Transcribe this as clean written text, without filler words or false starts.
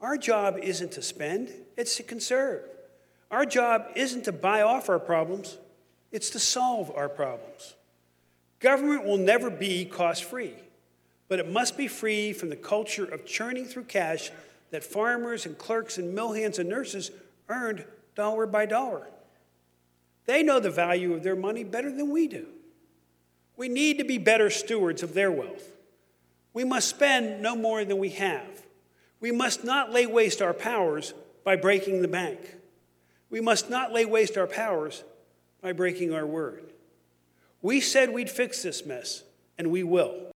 Our job isn't to spend, it's to conserve. Our job isn't to buy off our problems, it's to solve our problems. Government will never be cost-free, but it must be free from the culture of churning through cash that farmers and clerks and mill hands and nurses earned dollar by dollar. They know the value of their money better than we do. We need to be better stewards of their wealth. We must spend no more than we have. We must not lay waste our powers by breaking the bank. We must not lay waste our powers by breaking our word. We said we'd fix this mess, and we will.